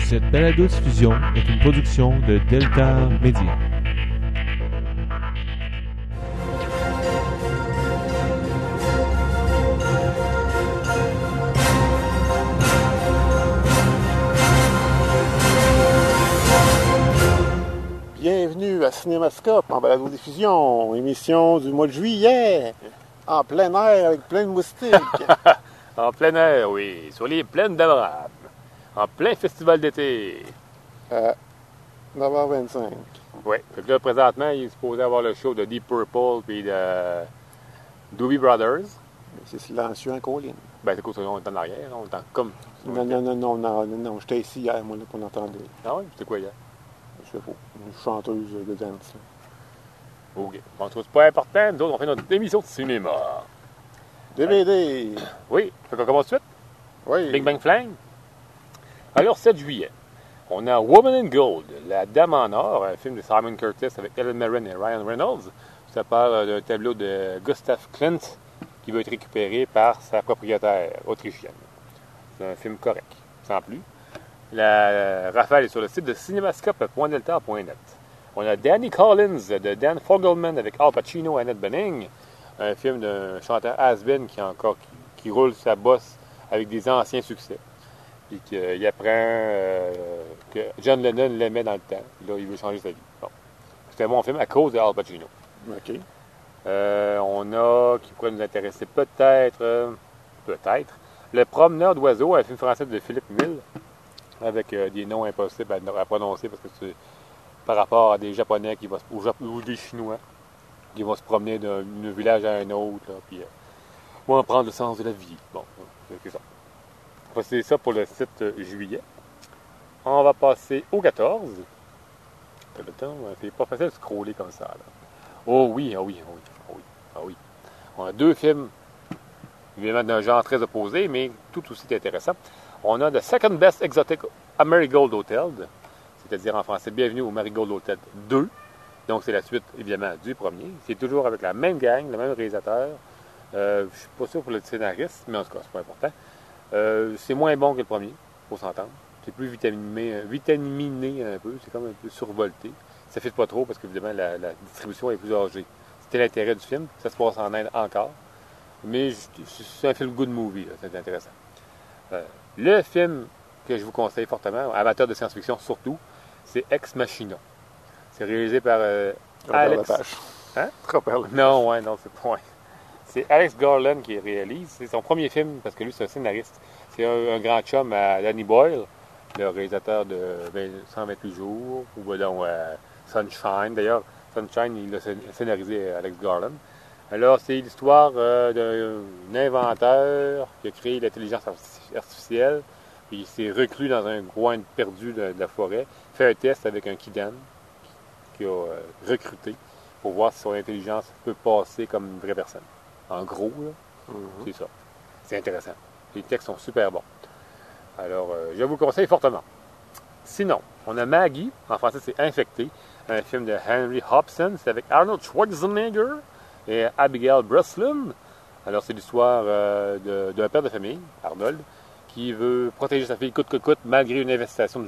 Cette balado-diffusion est une production de Delta Media. Bienvenue à Cinémascope en balado-diffusion, émission du mois de juillet, en plein air avec plein de moustiques. En plein air, oui, sur les plaines d'Abraham, en plein festival d'été. 9h25. Oui, fait que là, présentement, il est supposé avoir le show de Deep Purple puis de Doobie Brothers. C'est silencieux en colline. Ben, c'est quoi, on est en arrière, on est en comme... Non, j'étais ici hier, moi, là, qu'on entendait. Ah oui, c'était quoi hier? Je sais pas, une chanteuse de dance. Là. OK. Bon, en tout cas, c'est pas important, nous autres, on fait notre émission de cinéma. DVD! Oui, fait qu'on commence tout de suite? Oui. Big Bang Flang? Alors, 7 juillet, on a Woman in Gold, La Dame en Or, un film de Simon Curtis avec Helen Mirren et Ryan Reynolds. Ça part d'un tableau de Gustav Klimt qui va être récupéré par sa propriétaire autrichienne. C'est un film correct, sans plus. La rafale est sur le site de cinémascope.delta.net. On a Danny Collins de Dan Fogelman avec Al Pacino et Annette Bening. Un film d'un chanteur has-been qui roule sa bosse avec des anciens succès. Puis qu'il apprend que John Lennon l'aimait dans le temps. Là, il veut changer sa vie. Bon. C'est un bon film à cause de Al Pacino. OK. On a, qui pourrait nous intéresser peut-être, Le Promeneur d'oiseaux, un film français de Philippe Mille, avec des noms impossibles à prononcer parce que c'est par rapport à des Japonais ou des Chinois qui vont se promener d'un village à un autre, là, puis vont prendre le sens de la vie. Bon, c'est ça. C'est ça pour le 7 juillet. On va passer au 14. C'est pas facile de scroller comme ça. Là. Oh oui. On a deux films, évidemment d'un genre très opposé, mais tout aussi intéressant. On a The Second Best Exotic à Marigold Hotel, c'est-à-dire en français Bienvenue au Marigold Hotel 2. Donc c'est la suite, évidemment, du premier. C'est toujours avec la même gang, le même réalisateur. Je ne suis pas sûr pour le scénariste, mais en tout cas, c'est pas important. C'est moins bon que le premier, faut s'entendre. C'est plus vitaminé un peu, c'est comme un peu survolté. Ça ne fit pas trop parce qu'évidemment, la distribution est plus âgée. C'était l'intérêt du film. Ça se passe en Inde encore. Mais c'est un film good movie, là, c'est intéressant. Le film que je vous conseille fortement, amateur de science-fiction surtout, c'est Ex Machina. C'est réalisé par Alex... Hein? Non, c'est pas... C'est Alex Garland qui réalise. C'est son premier film, parce que lui, c'est un scénariste. C'est un grand chum à Danny Boyle, le réalisateur de 128 jours, ou donc Sunshine. D'ailleurs, Sunshine, il a scénarisé Alex Garland. Alors, c'est l'histoire d'un inventeur qui a créé l'intelligence artificielle, puis il s'est reclus dans un coin perdu de la forêt, fait un test avec un Kidan qu'il a recruté pour voir si son intelligence peut passer comme une vraie personne. En gros, là, c'est ça. C'est intéressant. Les textes sont super bons. Alors, je vous conseille fortement. Sinon, on a Maggie, en français c'est Infecté, un film de Henry Hobson, c'est avec Arnold Schwarzenegger et Abigail Breslin. Alors, c'est l'histoire d'un père de famille, Arnold, qui veut protéger sa fille coûte que coûte, malgré une infestation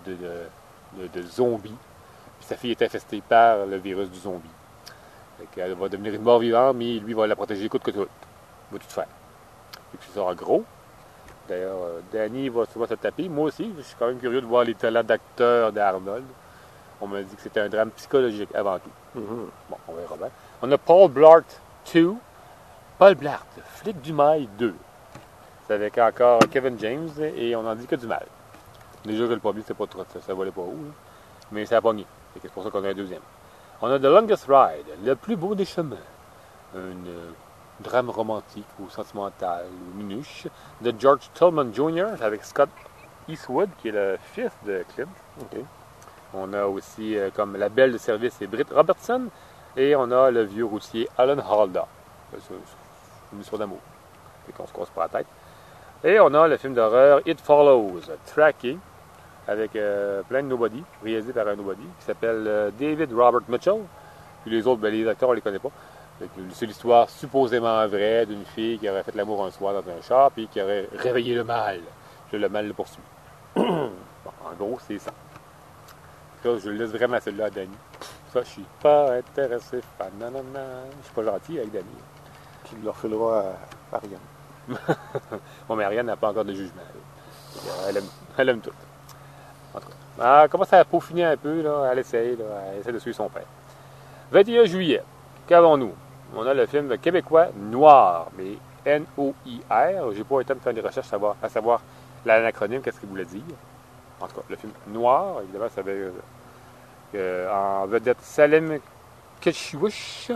de zombies. Puis sa fille est infestée par le virus du zombie. Elle va devenir une mort vivante, mais lui va la protéger coûte que coûte. Il va tout faire. Et puis c'est ça en gros. D'ailleurs, Danny va souvent se taper. Moi aussi, je suis quand même curieux de voir les talents d'acteur d'Arnold. On m'a dit que c'était un drame psychologique avant tout. Bon, on verra bien. On a Paul Blart 2. Paul Blart, Flic du Mail 2. C'est avec encore Kevin James et on n'en dit que du mal. Déjà que le premier, c'est pas trop, ça volait pas haut. Là. Mais ça a pogné. C'est pour ça qu'on a un deuxième. On a The Longest Ride, Le plus beau des chemins. Un drame romantique ou sentimental ou minuche de George Tillman Jr. avec Scott Eastwood, qui est le fils de Clint. Okay. On a aussi comme la belle de service, c'est Britt Robertson. Et on a le vieux routier Alan Alda. C'est une histoire d'amour. C'est qu'on se casse pas la tête. Et on a le film d'horreur It Follows, Tracking, avec plein de nobody, réalisé par un nobody, qui s'appelle David Robert Mitchell. Puis les autres, les acteurs, on les connaît pas. C'est l'histoire supposément vraie d'une fille qui aurait fait l'amour un soir dans un char, puis qui aurait réveillé le mal. Puis le mal le poursuit. Bon, en gros, c'est ça. Là, je laisse vraiment celle-là à Danny. Ça, je suis pas intéressé. Nanana. Je suis pas gentil avec Danny. Tu leur fileras à Ariane. Bon, mais Ariane n'a pas encore de jugement. Elle aime tout. En tout cas, elle commence à peaufiner un peu. Là. Elle essaie de suivre son père. 21 juillet. Qu'avons-nous? On a le film québécois Noir, mais N-O-I-R. J'ai pas eu le temps de faire des recherches à savoir l'acronyme, qu'est-ce qu'il voulait dire. En tout cas, le film Noir, évidemment, ça avait en vedette Salem Keshiwish.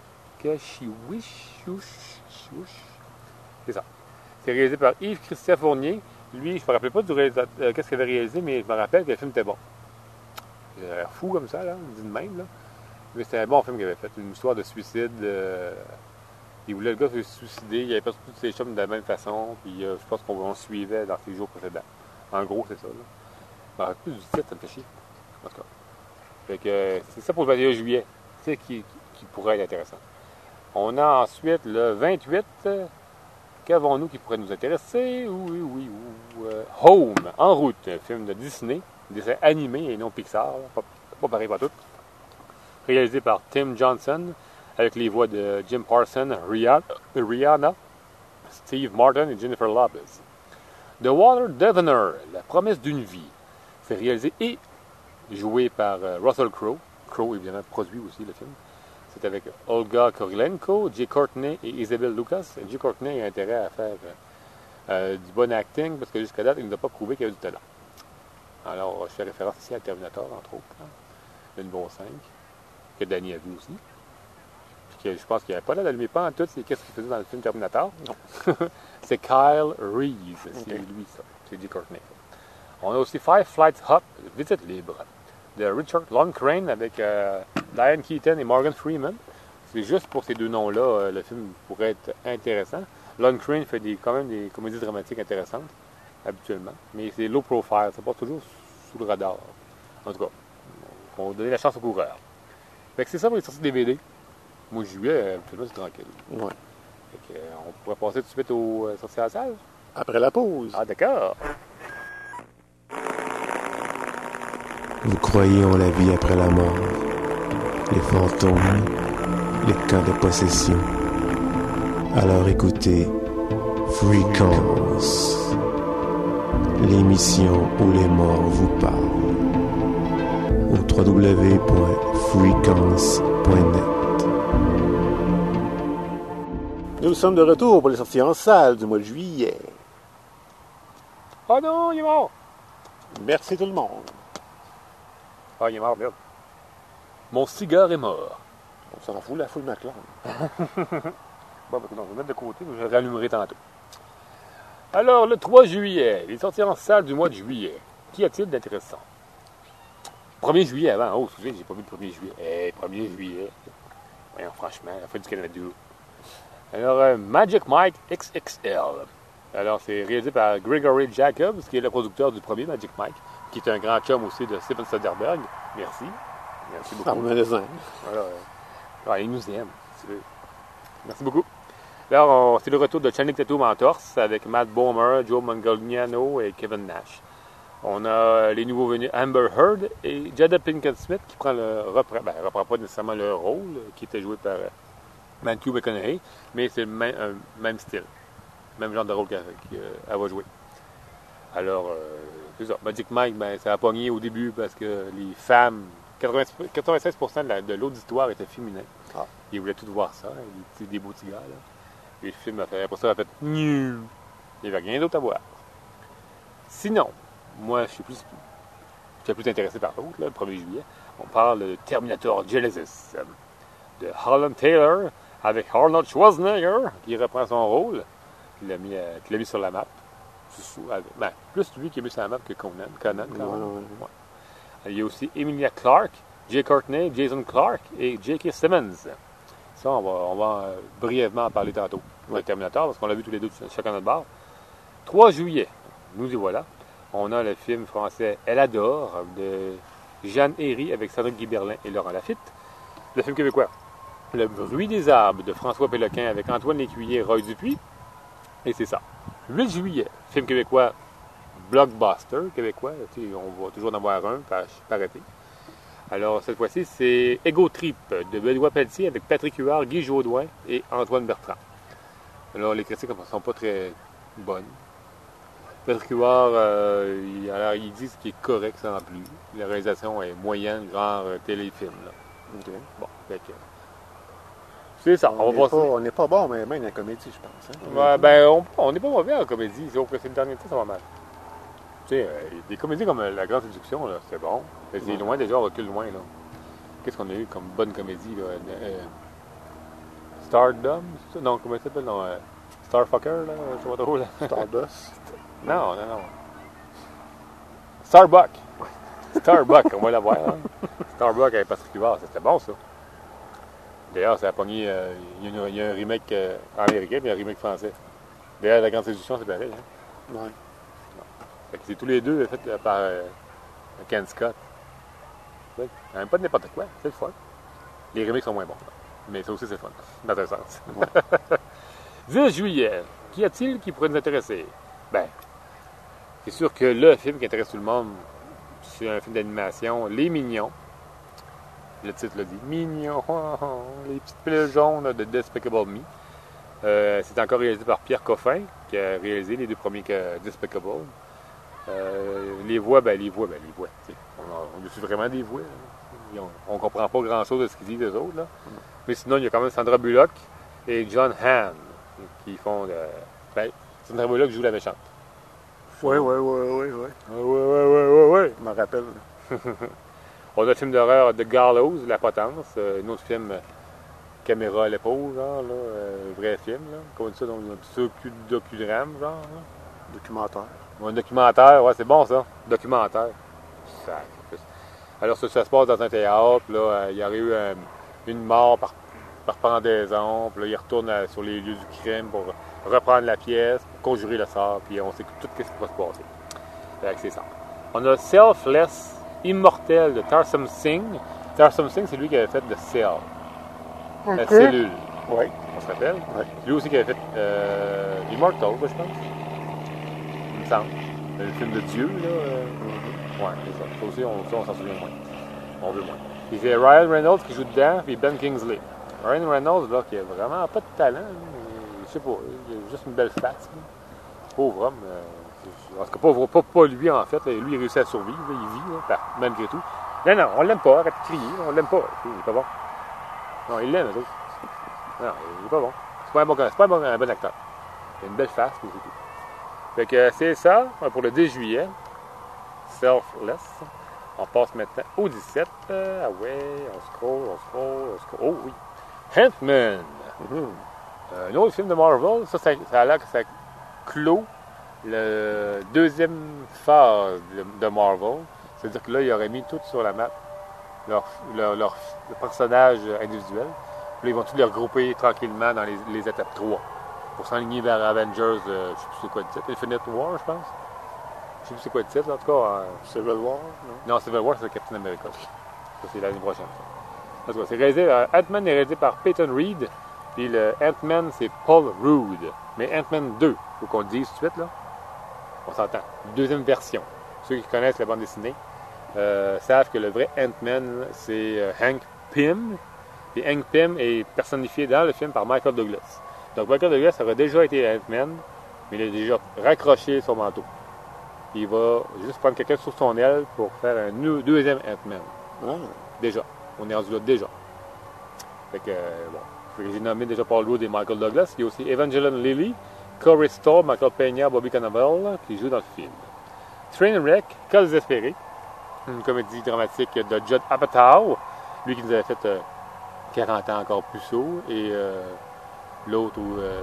C'est ça. C'est réalisé par Yves-Christian Fournier. Lui, je ne me rappelle pas du réalisateur, qu'est-ce qu'il avait réalisé, mais je me rappelle que le film était bon. Il a l'air fou comme ça, là, dit de même. Là. Mais c'était un bon film qu'il avait fait. Une histoire de suicide. Il voulait le gars se suicider. Il avait pas tous ses chums de la même façon. Puis je pense qu'on suivait dans ses jours précédents. En gros, c'est ça. Là. Je me rappelle plus du titre, ça me fait chier. En tout cas. Fait que c'est ça pour le 21 juillet. C'est qui pourrait être intéressant. On a ensuite le 28. Qu'avons-nous qui pourrait nous intéresser? Home, En route, un film de Disney, un dessin animé et non Pixar, pas pareil pas tout. Réalisé par Tim Johnson, avec les voix de Jim Parsons, Rihanna, Steve Martin et Jennifer Lopez. The Water Devener, La promesse d'une vie. C'est réalisé et joué par Russell Crowe. Crowe, évidemment, produit aussi le film. C'est avec Olga Kurylenko, Jay Courtney et Isabelle Lucas. Jay Courtney a intérêt à faire du bon acting parce que jusqu'à date, il ne nous a pas prouvé qu'il y a du talent. Alors, je fais référence ici à Terminator, entre autres. Hein, le numéro 5, que Danny a vu aussi. Puis que je pense qu'il n'y avait pas là d'allumer pas en tout, c'est qu'est-ce qu'il faisait dans le film Terminator. Non. C'est Kyle Reese. C'est lui, ça. C'est Jay Courtney. On a aussi Five Flights Up, Visite libre, de Richard Lundgren avec Diane Keaton et Morgan Freeman. C'est juste pour ces deux noms-là, le film pourrait être intéressant. Lundgren fait quand même des comédies dramatiques intéressantes, habituellement. Mais c'est low profile, ça passe toujours sous le radar. En tout cas, on va donner la chance aux coureurs. Fait que c'est ça pour les sorties DVD. Moi, juillet, habituellement, c'est tranquille. Ouais. Fait que, on pourrait passer tout de suite aux sorties à la salle. Après la pause. Ah, d'accord. Vous croyez en la vie après la mort, les fantômes, les cas de possession. Alors écoutez Fréquence, l'émission où les morts vous parlent, au www.frequence.net. Nous sommes de retour pour les sorties en salle du mois de juillet. Oh non, il est mort! Merci tout le monde. Ah, il est mort, merde. Mon cigare est mort. On s'en fout, la foule m'acclame. Bon, ben, non, je vais mettre de côté, je le rallumerai tantôt. Alors, le 3 juillet, les sorties en salle du mois de juillet. Qu'y a-t-il d'intéressant? 1er juillet avant. Oh, excusez, j'ai pas vu le 1er juillet. 1er juillet. Voyons, franchement, la fin du Canada. Alors, Magic Mike XXL. Alors, c'est réalisé par Gregory Jacobs, qui est le producteur du premier Magic Mike, qui est un grand chum aussi de Steven Soderbergh. Merci. Merci beaucoup. Alors, il nous aime. Merci beaucoup. Alors, c'est le retour de Channing Tatum en torse avec Matt Bomer, Joe Manganiello et Kevin Nash. On a les nouveaux venus Amber Heard et Jada Pinkett Smith qui reprend pas nécessairement le rôle qui était joué par Matthew McConaughey, mais c'est le même style. Même genre de rôle qu'elle va jouer. Alors, c'est ça. Magic Mike, ça a pogné au début parce que les femmes, 96% de l'auditoire était féminin. Ah. Ils voulaient tous voir ça, des beaux petits gars. Là. Et le film, après ça, a fait nul. Il n'y avait rien d'autre à voir. Sinon, moi, je suis plus intéressé par l'autre, le 1er juillet. On parle de Terminator Genesis, de Holland Taylor, avec Arnold Schwarzenegger, qui reprend son rôle, qui l'a mis sur la map. Plus lui qui est mis sur la map que Conan quand même. Ouais. Il y a aussi Emilia Clarke, Jay Courtney, Jason Clarke et J.K. Simmons. Ça, on va brièvement en parler tantôt pour le Terminator, parce qu'on l'a vu tous les deux chacun notre barre. 3 juillet, nous y voilà. On a le film français Elle adore de Jeanne Herry avec Cédric Guiberlin et Laurent Lafitte. Le film québécois Le bruit des arbres de François Péloquin avec Antoine Lécuyer et Roy Dupuis. Et c'est ça. 8 juillet, film québécois blockbuster québécois. On va toujours en avoir un, pas arrêter. Alors, cette fois-ci, c'est Ego Trip de Benoît Pelletier avec Patrick Huard, Guy Jodoin et Antoine Bertrand. Alors, les critiques ne sont pas très bonnes. Patrick Huard, ils disent qu'il est correct sans plus. La réalisation est moyenne, genre téléfilm. Là. OK. Bon, c'est ça. On n'est pas bon, mais même la comédie, je pense. Hein? Ouais, ben, on n'est pas mauvais en comédie, sauf que c'est le dernier temps, ça va mal. Tu sais, des comédies comme La Grande Séduction, là, c'est bon. Mais c'est loin déjà, on recule loin, là. Qu'est-ce qu'on a eu comme bonne comédie, là? Stardom? Non, comment ça s'appelle? Non, Starfucker, là? Je sais pas trop, là. Stardust? Non. Starbuck! Starbuck, on va la voir, hein? Starbuck avec Patrick Huard, c'était bon, ça. D'ailleurs, ça a pogné. Il y a un remake américain et un remake français. D'ailleurs, La Grande Séduction, c'est pareil. Hein? Ouais. Fait que c'est tous les deux faits par Ken Scott. Même pas de n'importe quoi, c'est le fun. Les remakes sont moins bons. Là. Mais ça aussi, c'est le fun, dans un sens. Ouais. 10 juillet. Qu'y a-t-il qui pourrait nous intéresser? Ben, c'est sûr que le film qui intéresse tout le monde, c'est un film d'animation, Les Mignons. Le titre le dit. Mignons, les petites piles jaunes de Despicable Me. C'est encore réalisé par Pierre Coffin, qui a réalisé les deux premiers Despicable. Les voix. On utilise vraiment des voix. On ne comprend pas grand-chose de ce qu'ils disent les autres. Là. Mais sinon, il y a quand même Sandra Bullock et John Hamm qui font... Sandra Bullock joue la méchante. Oui. Ouais. Je me rappelle. On a le film d'horreur The Gallows, La Potence, un autre film caméra à l'épaule, genre, là, vrai film, là, comme ça, dans un petit docudrame, genre. Là. Documentaire. Un documentaire, ouais, c'est bon ça, documentaire. Sacrifice. Alors ça se passe dans un théâtre, là, il y aurait eu une mort par pendaison, puis là, il retourne sur les lieux du crime pour reprendre la pièce, pour conjurer le sort, puis on sait tout ce qui va se passer. C'est ça. On a Selfless, Immortel de Tarsum Singh. Tarsum Singh, c'est lui qui avait fait The Cell. La cellule. Oui. On se rappelle? Oui. Lui aussi qui avait fait Immortal, je pense. Il me semble. Le film de Dieu, là. Ouais, c'est ça. Ça aussi, on s'en souvient moins. On veut moins. Puis c'est Ryan Reynolds qui joue dedans, puis Ben Kingsley. Ryan Reynolds, là, qui a vraiment pas de talent. Je sais pas. Il a juste une belle face. Pauvre homme. En tout cas, pas lui, en fait. Lui, il réussit à survivre. Là, il vit, là, malgré tout. Non, on l'aime pas. Arrête de crier. On l'aime pas. Il est pas bon. Non, il l'aime, eux autres. Non, il est pas bon. C'est pas un bon acteur. Il a une belle face, mais c'est tout. Fait que c'est ça pour le 10 juillet. Selfless. On passe maintenant au 17. Ah ouais, on scroll. Oh oui. Ant-Man. Un autre film de Marvel. Ça a l'air que ça clôt la deuxième phase de Marvel. C'est-à-dire que là, ils auraient mis tout sur la map. Leurs personnages individuels. Puis là, ils vont tous les regrouper tranquillement dans les étapes 3. Pour s'enligner vers Avengers, je ne sais plus c'est quoi le titre. Infinite War, je pense. Je ne sais plus c'est quoi le titre, en tout cas. Civil War, non? Non, Civil War, c'est Captain America. Ça, c'est l'année prochaine. En tout cas, c'est réalisé. Ant-Man est réalisé par Peyton Reed. Puis le Ant-Man, c'est Paul Rudd. Mais Ant-Man 2, il faut qu'on le dise tout de suite, là. On s'entend. Deuxième version. Ceux qui connaissent la bande dessinée savent que le vrai Ant-Man, c'est Hank Pym. Et Hank Pym est personnifié dans le film par Michael Douglas. Donc Michael Douglas aurait déjà été Ant-Man, mais il a déjà raccroché son manteau. Il va juste prendre quelqu'un sur son aile pour faire un deuxième Ant-Man. Ah. Déjà. On est rendu là déjà. Fait que, bon. J'ai nommé déjà Paul Rudd et Michael Douglas. Il y a aussi Evangeline Lilly, Corey Stoll, Michael Peña, Bobby Cannavale qui jouent dans le film. Trainwreck, Cas désespéré, une comédie dramatique de Judd Apatow, lui qui nous avait fait 40 ans encore plus haut, et l'autre,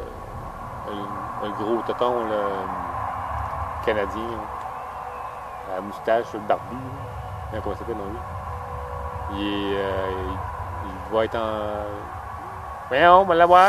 le gros tonton canadien, à la moustache, le barbu, comment ça s'appelle, non, lui? Il va être en... Voyons, on va l'avoir.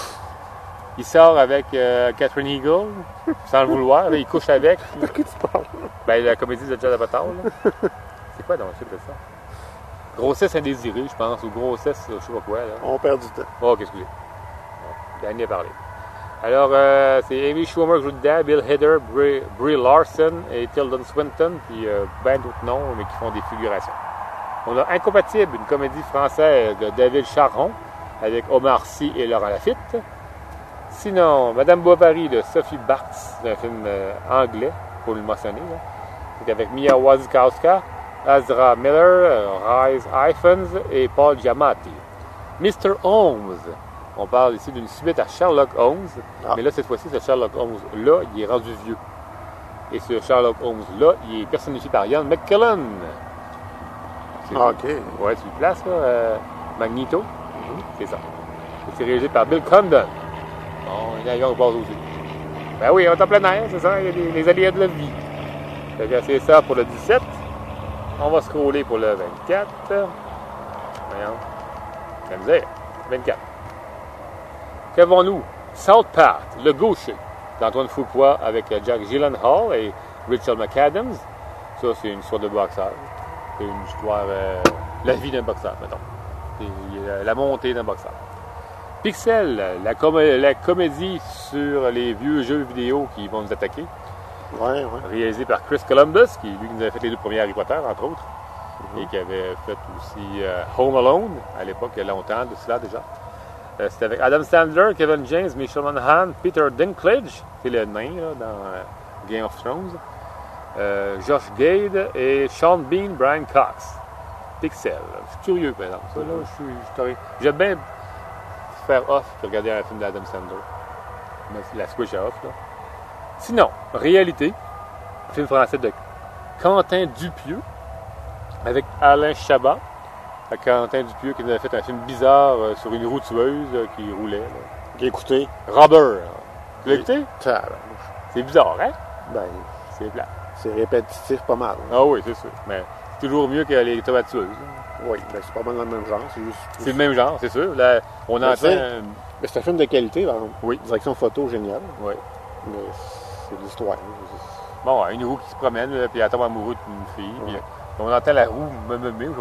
Il sort avec Catherine Eagle, sans le vouloir. Là, il couche avec. De qui tu parles? Ben, la comédie de Judd Apatow, là. C'est quoi dans le film de ça? Grossesse indésirée, je pense, ou grossesse, je sais pas quoi, là. On perd du temps. Oh, qu'est-ce que c'est? Danny a parlé. Alors, c'est Amy Schumer qui joue dedans, Bill Hader, Brie Larson et Tilda Swinton, puis ben d'autres noms, mais qui font des figurations. On a Incompatible, une comédie française de David Charron, avec Omar Sy et Laurent Lafitte. Sinon, Madame Bovary de Sophie Barthes, c'est un film anglais, pour le mentionner. Là. C'est avec Mia Wasikowska, Ezra Miller, Rhys Ifans et Paul Giamatti. Mr. Holmes. On parle ici d'une suite à Sherlock Holmes, mais là, cette fois-ci, ce Sherlock Holmes-là, il est rendu vieux. Et ce Sherlock Holmes-là, il est personnifié par Ian McKellen. OK. Ouais, tu le places, là, Magneto. C'est ça. C'est réalisé par Bill Condon. Bon, il y a un avion qui passe aussi. Ben oui, on est en plein air, c'est ça, il y a les aléas de la vie. Fait que c'est ça pour le 17. On va scroller pour le 24. Voyons. La misère. 24. Qu'avons-nous? South Path, Le Gaucher, d'Antoine Fuqua avec Jack Gyllenhaal et Rachel McAdams. Ça, c'est une histoire de boxeur. C'est une histoire... la vie d'un boxeur, mettons. C'est la montée d'un boxeur. Pixel, la comédie sur les vieux jeux vidéo qui vont nous attaquer. Ouais. Réalisé par Chris Columbus, qui lui nous avait fait les deux premiers Harry Potter, entre autres. Et qui avait fait aussi Home Alone, à l'époque, il y a longtemps de cela déjà. C'était avec Adam Sandler, Kevin James, Michelle Monaghan, Peter Dinklage, c'est le nain là, dans Game of Thrones, Josh Gade et Sean Bean, Brian Cox. Pixel. Je suis curieux, par exemple. Ça, là, j'aime bien faire off que regarder un film d'Adam Sandler. La switch à off, là. Sinon, Réalité, film français de Quentin Dupieux, avec Alain Chabat. Quentin Dupieux qui nous avait fait un film bizarre sur une roue tueuse qui roulait. Là. J'ai écouté. Rubber. Tu l'as écouté? C'est bizarre, hein? Ben, c'est plat. C'est répétitif pas mal. Ah oui, c'est sûr. Mais c'est toujours mieux que les tomates tueuses. Oui, ben c'est pas mal dans le même genre. C'est le même genre, c'est sûr. Là, on entend... Mais c'est un film de qualité, par exemple. Oui. Direction photo géniale. Oui. Mais c'est de l'histoire. Bon, une roue qui se promène, là, puis elle tombe amoureuse d'une fille. Puis, on entend la roue me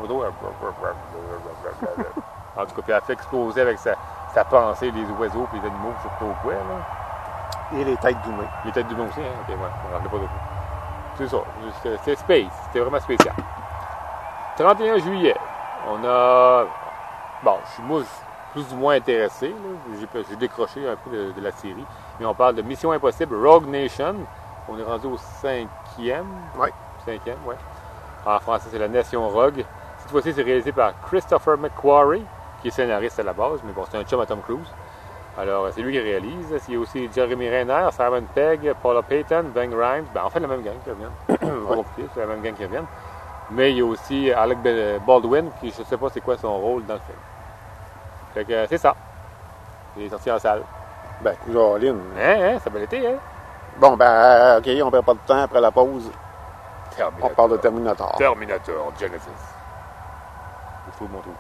en tout cas, puis elle fait exploser avec sa pensée les oiseaux puis les animaux, je sais pas quoi, là. Et les têtes d'humains. Les têtes d'humains aussi, hein? Ok, ouais, on rentre pas d'autre. C'est ça, c'est space, c'était vraiment spécial. 31 juillet, on a... Bon, moi, je suis plus ou moins intéressé, là. J'ai décroché un peu de la série, mais on parle de Mission Impossible Rogue Nation. On est rendu au 5e. Oui. 5e, oui. En français, c'est La Nation Rogue. Cette fois-ci, c'est réalisé par Christopher McQuarrie, qui est scénariste à la base, mais bon, c'est un chum à Tom Cruise. Alors, c'est lui qui réalise. Il y a aussi Jeremy Renner, Simon Pegg, Paula Payton, Ben Grimes. Ben, en fait, la même gang qui revient. C'est pas compliqué, c'est la même gang qui revient. Mais il y a aussi Alec Baldwin, qui je ne sais pas c'est quoi son rôle dans le film. Fait que c'est ça. Il est sorti en salle. Ben, Caroline. Ça va l'été, hein? Bon, ben, OK, on perd pas de temps après la pause. Terminator. On parle de Terminator. Terminator Genesis. Il faut montrer.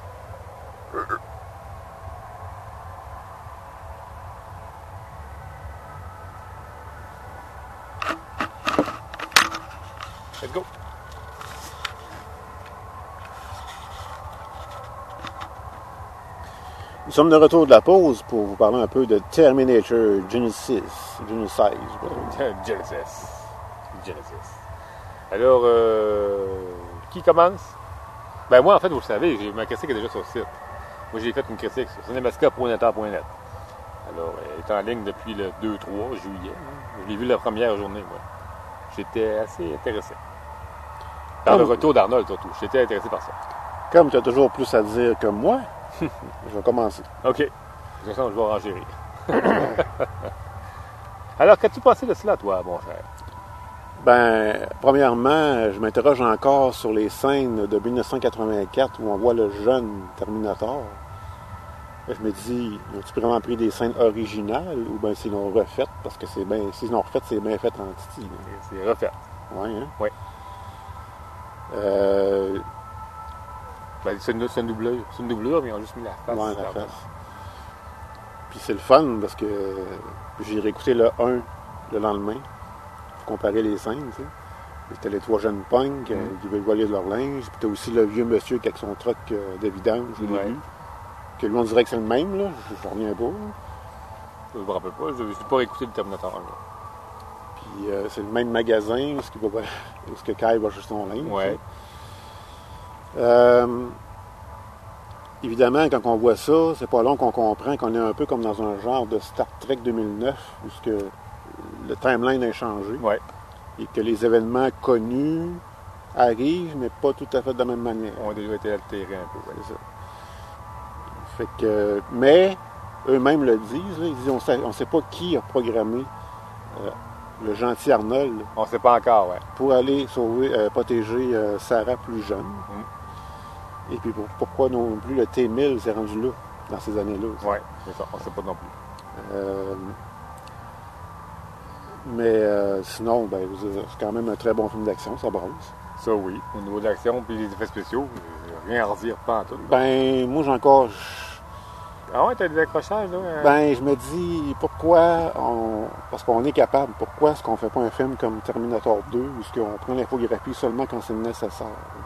Let's go. Nous sommes de retour de la pause pour vous parler un peu de Terminator Genesis. Alors, qui commence? Ben moi, en fait, vous le savez, ma critique est déjà sur le site. Moi, j'ai fait une critique sur cinemascope.net. Alors, elle est en ligne depuis le 2-3 juillet. Je l'ai vu la première journée, moi. J'étais assez intéressé. Par le retour d'Arnold, surtout. J'étais intéressé par ça. Comme tu as toujours plus à dire que moi, je vais commencer. OK. De toute façon, je vais enchérir. Alors, qu'as-tu pensé de cela, toi, mon cher? Ben, premièrement, je m'interroge encore sur les scènes de 1984 où on voit le jeune Terminator. Je me dis, ont-ils vraiment pris des scènes originales ou bien s'ils l'ont refaites? Parce que c'est bien, s'ils l'ont refaites, c'est bien fait en titi. C'est refait. Oui, hein? Oui. Ben, c'est une doublure, mais ils ont juste mis la face. Oui, la face. Puis c'est le fun parce que j'ai réécouté le 1 le lendemain pour comparer les scènes, tu sais. C'était les 3 jeunes punks qui veulent voler leur linge. Puis t'as aussi le vieux monsieur qui a son truck de vidange au début. Que lui, on dirait que c'est le même, là. Je reviens pas. Je me rappelle pas. Je n'ai pas écouté le Terminator 1. Là. Puis c'est le même magasin où ce que Kyle va chercher son linge. Ouais. Évidemment, quand on voit ça, c'est pas long qu'on comprend qu'on est un peu comme dans un genre de Star Trek 2009, où ce que le timeline a changé. Ouais. Et que les événements connus arrivent, mais pas tout à fait de la même manière. On a déjà été altérés un peu. Ouais. C'est ça. Fait que, mais eux-mêmes le disent, là, ils disent on sait pas qui a programmé le gentil Arnold On ne sait pas encore, ouais. pour aller protéger Sarah plus jeune. Et puis pourquoi non plus le T-1000 s'est rendu là, dans ces années-là aussi. Oui, c'est ça. On ne sait pas non plus. Mais sinon, ben, c'est quand même un très bon film d'action, ça brasse. Ça, oui. Au niveau de l'action puis les effets spéciaux, rien à redire, pas en tout. Ben, moi, j'ai encore... Ah ouais, t'as des accrochages, là? Ben, je me dis, parce qu'on est capable, pourquoi est-ce qu'on fait pas un film comme Terminator 2, où est-ce qu'on prend l'infographie seulement quand c'est nécessaire?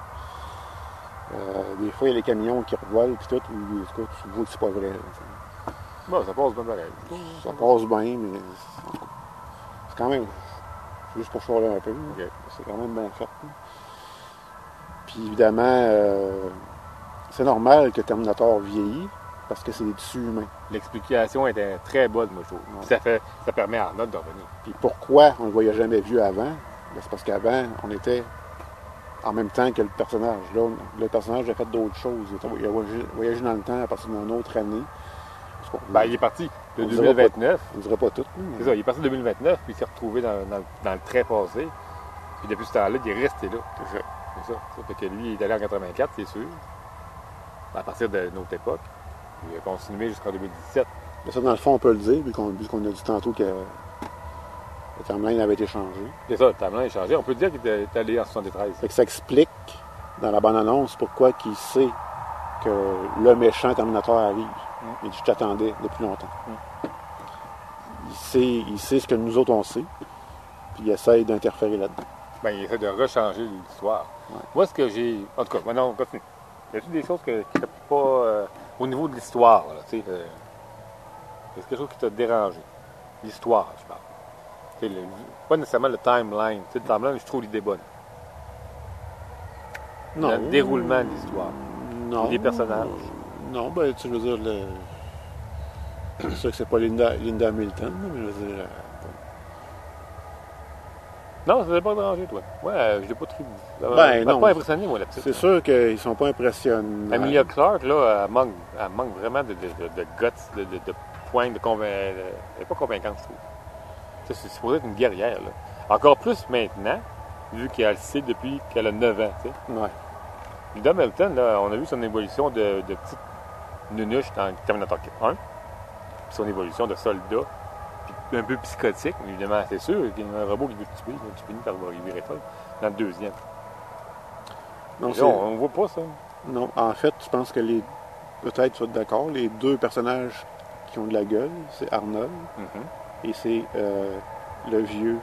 Des fois, il y a les camions qui revolent, puis tout, ou tu vois que c'est pas vrai. Là, bon, ça passe bien pareil. ça passe bien, mais c'est quand même... C'est juste pour choisir un peu. Okay. C'est quand même bien fait. Puis évidemment, c'est normal que Terminator vieillit, parce que c'est des tissus humains. L'explication était très bonne, moi, je trouve. Ouais. Puis ça permet à Arnold de revenir. Puis pourquoi on ne le voyait jamais vu avant? Ben, c'est parce qu'avant, on était en même temps que le personnage. Là, le personnage a fait d'autres choses. Il a voyagé dans le temps à partir d'une autre année. Ben, il est parti de on 2029. On ne dirait pas tout. C'est ça, il est parti de 2029, puis il s'est retrouvé dans le très passé. Puis depuis ce temps-là, il est resté là. C'est ça. Ça fait que lui, il est allé en 84, c'est sûr. À partir de notre époque. Il a continué jusqu'en 2017. Mais ça, dans le fond, on peut le dire, vu qu'on a dit tantôt que le timeline avait été changé. C'est ça, le timeline a changé. On peut dire qu'il est allé en 73. Fait que ça explique, dans la bande-annonce, pourquoi il sait que le méchant Terminator arrive. Il dit, je t'attendais depuis longtemps. Il sait ce que nous autres, on sait, puis il essaye d'interférer là-dedans. Ben, il essaie de rechanger l'histoire. Ouais. Moi, ce que j'ai... En tout cas, maintenant, on continue. Y a-t-il des choses qui ne t'ont pas... au niveau de l'histoire, là, tu sais... est-ce quelque chose qui t'a dérangé? L'histoire, je parle. Pas nécessairement le timeline. Tu sais, le timeline, je trouve l'idée bonne. Non. Le déroulement de l'histoire. Non. Les personnages. Non, ben, tu veux dire, c'est sûr que c'est pas Linda Hamilton, mais je veux dire... Non, ça ne t'a pas dérangé, toi. Ouais, je l'ai pas trouvé... Ben, non. pas impressionné, moi, là-dessus. C'est sûr qu'ils sont pas impressionnants. Emilia Clarke, là, elle manque vraiment de guts, de points, de convaincance. Elle n'est pas convaincante, je trouve. C'est supposé être une guerrière, là. Encore plus maintenant, vu qu'elle le sait depuis qu'elle a 9 ans, tu sais. Ouais. Linda Hamilton, là, on a vu son évolution de petite nunuche dans Terminator 1, puis son évolution de soldat, puis un peu psychotique, évidemment, c'est sûr, qu'il y a un robot qui veut te tuer, là, tu finis par y virer folle, dans le deuxième. Non, Là, on ne voit pas ça. non, en fait, je pense que peut-être tu vas être d'accord, les deux personnages qui ont de la gueule, c'est Arnold et c'est le vieux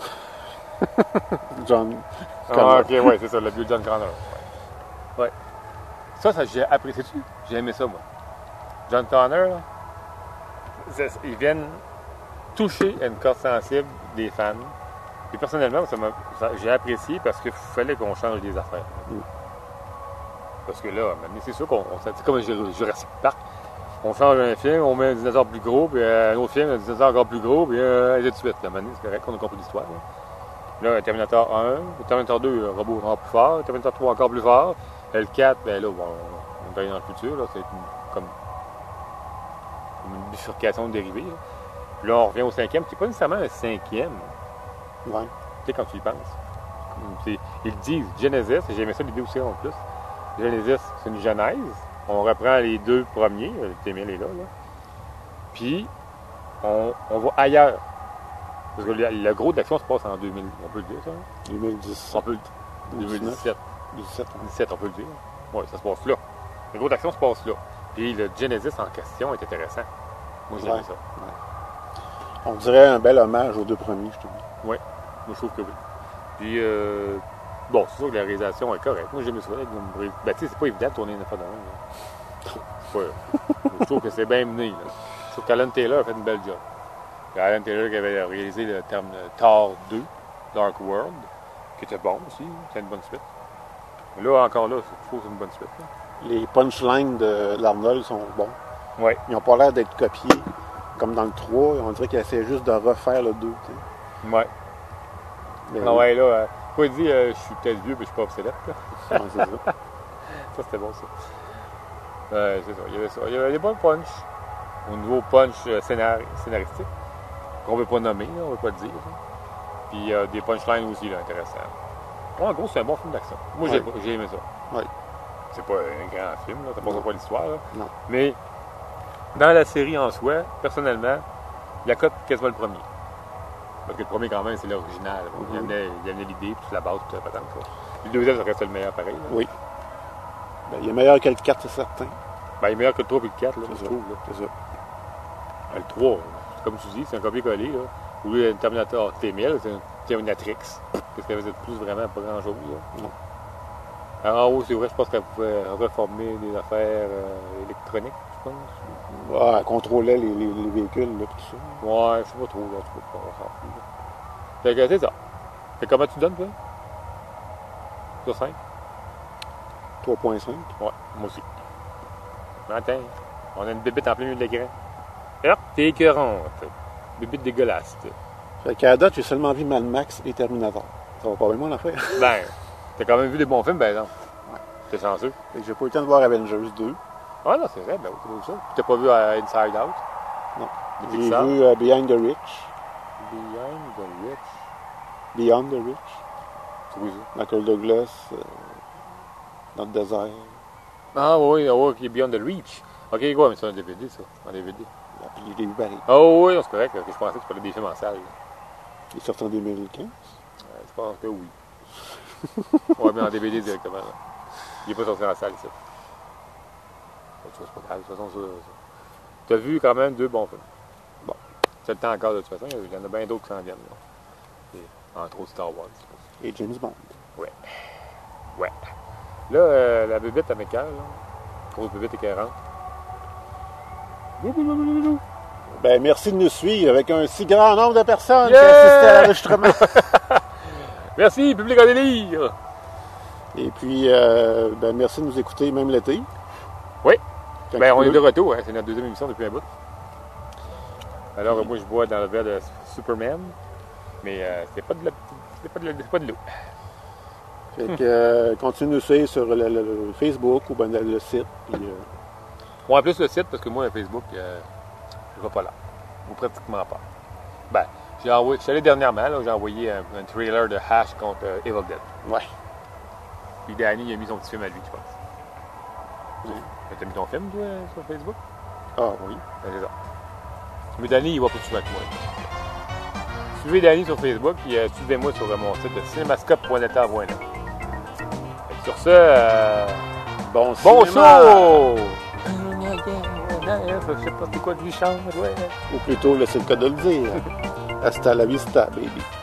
John Connor. Ah, ok, ouais, c'est ça, le vieux John Connor. Ouais. Ça, j'ai apprécié. J'ai aimé ça, moi. John Connor, là, ils viennent toucher une corde sensible des fans. Et personnellement, j'ai apprécié parce qu'il fallait qu'on change des affaires. Parce que là, c'est sûr c'est comme Jurassic Park. On change un film, on met un dinosaure plus gros, puis un autre film, un dinosaure encore plus gros, puis ainsi de suite. Là, c'est correct, on a compris l'histoire. Là, Terminator 1, Terminator 2, le robot encore plus fort, Terminator 3 encore plus fort. Le 4, ben là, bon, on est dans le futur, là, c'est comme une bifurcation dérivée. Là. Puis là, on revient au 5e, c'est pas nécessairement un 5e. Ouais. Tu sais, quand tu y penses. Ils disent Genesis, et j'ai aimé ça l'idée aussi en plus. Genesis, c'est une genèse. On reprend les deux premiers, le T-1000 est là. Puis, on va ailleurs. Parce que le gros de l'action se passe en 2000, on peut le dire, ça? 2010. On peut le dire. 2017. 2017, on peut le dire. Oui, ça se passe là. Le gros d'action se passe là. Puis le Genesis en question est intéressant. Moi, j'ai aimé ça. Ouais. On dirait un bel hommage aux deux premiers, je trouve. Oui, moi, je trouve que oui. Puis, bon, c'est sûr que la réalisation est correcte. Moi, j'ai aimé ça. Ben, tu sais, c'est pas évident de tourner une affaire de même. Je trouve que c'est bien mené, là. Sauf qu'Alan Taylor a fait une belle job. Et Alan Taylor qui avait réalisé le terme Thor 2, Dark World, qui était bon aussi, c'est une bonne suite. Mais là, encore là, il faut que c'est une bonne suite. Là. Les punchlines de l'Arnold sont bons. Ouais. Ils n'ont pas l'air d'être copiés, comme dans le 3. On dirait qu'il essaie juste de refaire le 2. Tu sais. Ouais. Mais Ah ouais, là, quoi il dit, je suis peut-être vieux, mais je suis pas obsolète. Là. ouais, c'est ça. Ça, c'était bon, ça. C'est ça. Il y avait des bons punch. Au niveau punch scénaristique, qu'on ne veut pas nommer, là, on ne veut pas le dire. Là. Puis des punchlines aussi, là, intéressants. Ouais, en gros, c'est un bon film d'action. Moi, Ouais. j'ai aimé ça. Ouais. C'est pas un grand film, là, ça passe pas l'histoire. Là. Non. Mais dans la série en soi, personnellement, la cote quasiment le premier. Parce que le premier, quand même, c'est l'original. Il y avait l'idée, puis la base, toute la patente. Là. Le deuxième, ça reste le meilleur pareil. Là. Oui. Ben, il est meilleur que le 4, c'est certain. Ben, il est meilleur que le 3 et le 4, là, je trouve. Là. C'est ça. Ben, le 3, comme tu dis, c'est un copier-coller. Là. Au lieu d'un Terminator T-1000, c'est un Terminatrix. Parce qu'elle faisait plus vraiment pas grand-chose. Là. Non. Alors, en haut, c'est vrai, je pense qu'elle pouvait reformer des affaires électroniques, je pense. Ouais, elle contrôlait les véhicules, là, tout ça. Ouais, je sais pas trop, là, tu peux pas s'en fout, là. Fait que c'est ça. Fait que comment tu donnes, toi? Sur 5? 3.5. Ouais, moi aussi. Attends, on a une bébite en plein milieu de l'écran. Hop, t'es écœurante. Bébite dégueulasse, tu sais. Fait qu'à la date, j'ai seulement vu Mad Max et Terminator. Ça va pas bien, mon affaire. Ben, t'as quand même vu des bons films, ben non. Ouais. T'es chanceux. Fait que j'ai pas eu le temps de voir Avengers 2. Ah non, c'est vrai, ben oui, c'est ça. T'as pas vu Inside Out? Non. De J'ai Pixar? vu Behind the Rich. Behind the Rich. Beyond the Rich. C'est quoi ça? Michael Douglas. Dans le désert. Ah oui, ok, Beyond the Reach. Ok, quoi, mais c'est un DVD, ça. En DVD. Puis je l'ai vu pareil. Oh oui, c'est correct. Je pensais que tu parlais des films en salle. Là. Il est sorti en 2015. Je pense que oui. Ouais, mais en DVD directement. Là. Il n'est pas sorti en salle, ça. C'est pas grave, de toute façon, ça. Tu as vu quand même 2 bons films. Bon. C'est le temps encore, de toute façon. Il y en a bien d'autres qui s'en viennent. Là. Et, entre autres Star Wars. Et James Bond. Ouais. Ouais. Là, la bébête à mes cœurs, là. Grosse bébête écœurante. Ben, merci de nous suivre avec un si grand nombre de personnes Yeah! qui assistaient à l'enregistrement. Merci, public en délire! Et puis, ben, merci de nous écouter même l'été. Oui. Quand Ben, on il est de pleut. retour, hein. C'est notre deuxième émission depuis un bout. Alors, moi, je bois dans le verre de Superman, mais c'est pas de l'eau. Fait que, continuez de nous suivre sur le Facebook ou ben, le site. Puis, Moi, en plus, le site, parce que moi, Facebook, je vais pas là. Ou pratiquement pas. Ben, je suis allé dernièrement, là, j'ai envoyé un trailer de Hash contre Evil Dead. ouais. Puis Danny, il a mis son petit film à lui, je pense. Oui. T'as mis ton film, toi, sur Facebook? Ah oui. Ben, c'est ça. Mais Danny, il va pas tout souvent que moi. Suivez Danny sur Facebook, puis suivez-moi sur mon site de cinémascope.net. Sur ce, Bon bon cinéma! show! Je sais pas c'est quoi que lui chante, ouais. Ou plutôt, là, c'est le cas de le dire. Hasta la vista, baby.